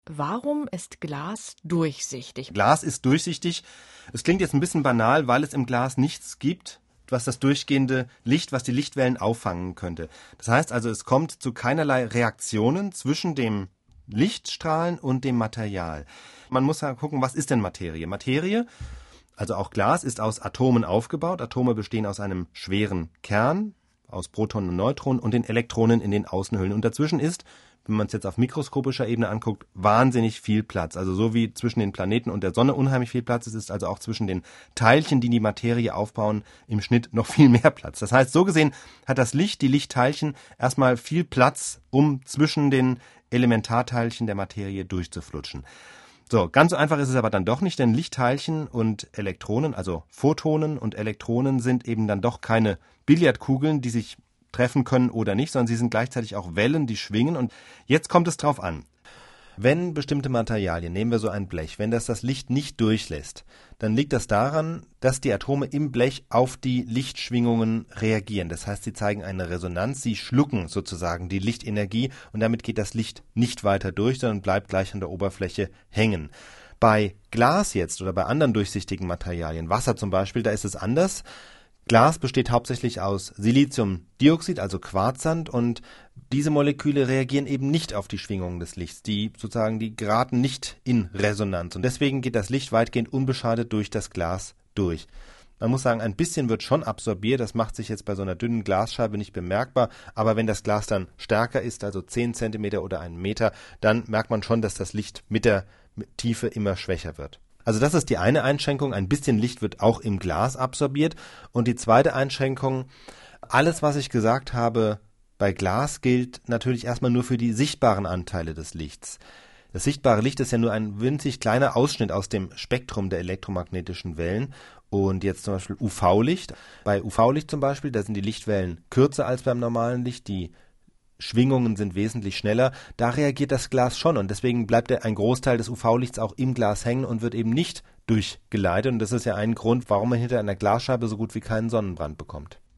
warum ist Glas durchsichtig? Glas ist durchsichtig. Es klingt jetzt ein bisschen banal, weil es im Glas nichts gibt, was das durchgehende Licht, was die Lichtwellen auffangen könnte. Das heißt also, es kommt zu keinerlei Reaktionen zwischen dem Lichtstrahlen und dem Material. Man muss ja gucken, was ist denn Materie? Materie, also auch Glas, ist aus Atomen aufgebaut. Atome bestehen aus einem schweren Kern, aus Protonen und Neutronen und den Elektronen in den Außenhüllen. Und dazwischen ist, wenn man es jetzt auf mikroskopischer Ebene anguckt, wahnsinnig viel Platz. Also so wie zwischen den Planeten und der Sonne unheimlich viel Platz ist, ist also auch zwischen den Teilchen, die die Materie aufbauen, im Schnitt noch viel mehr Platz. Das heißt, so gesehen hat das Licht, die Lichtteilchen, erstmal viel Platz, um zwischen den Elementarteilchen der Materie durchzuflutschen. So, ganz so einfach ist es aber dann doch nicht, denn Lichtteilchen und Elektronen, also Photonen und Elektronen, sind eben dann doch keine Billardkugeln, die sich treffen können oder nicht, sondern sie sind gleichzeitig auch Wellen, die schwingen. Und jetzt kommt es drauf an. Wenn bestimmte Materialien, nehmen wir so ein Blech, wenn das Licht nicht durchlässt, dann liegt das daran, dass die Atome im Blech auf die Lichtschwingungen reagieren. Das heißt, sie zeigen eine Resonanz, sie schlucken sozusagen die Lichtenergie und damit geht das Licht nicht weiter durch, sondern bleibt gleich an der Oberfläche hängen. Bei Glas jetzt oder bei anderen durchsichtigen Materialien, Wasser zum Beispiel, da ist es anders. Glas besteht hauptsächlich aus Siliziumdioxid, also Quarzsand, und diese Moleküle reagieren eben nicht auf die Schwingungen des Lichts. Die geraten nicht in Resonanz und deswegen geht das Licht weitgehend unbeschadet durch das Glas durch. Man muss sagen, ein bisschen wird schon absorbiert, das macht sich jetzt bei so einer dünnen Glasscheibe nicht bemerkbar, aber wenn das Glas dann stärker ist, also 10 cm oder 1 Meter, dann merkt man schon, dass das Licht mit der Tiefe immer schwächer wird. Also das ist die eine Einschränkung, ein bisschen Licht wird auch im Glas absorbiert. Und die zweite Einschränkung, alles, was ich gesagt habe, bei Glas gilt natürlich erstmal nur für die sichtbaren Anteile des Lichts. Das sichtbare Licht ist ja nur ein winzig kleiner Ausschnitt aus dem Spektrum der elektromagnetischen Wellen. Und jetzt zum Beispiel UV-Licht. Bei UV-Licht zum Beispiel, da sind die Lichtwellen kürzer als beim normalen Licht, die Schwingungen sind wesentlich schneller, da reagiert das Glas schon und deswegen bleibt ein Großteil des UV-Lichts auch im Glas hängen und wird eben nicht durchgeleitet und das ist ja ein Grund, warum man hinter einer Glasscheibe so gut wie keinen Sonnenbrand bekommt.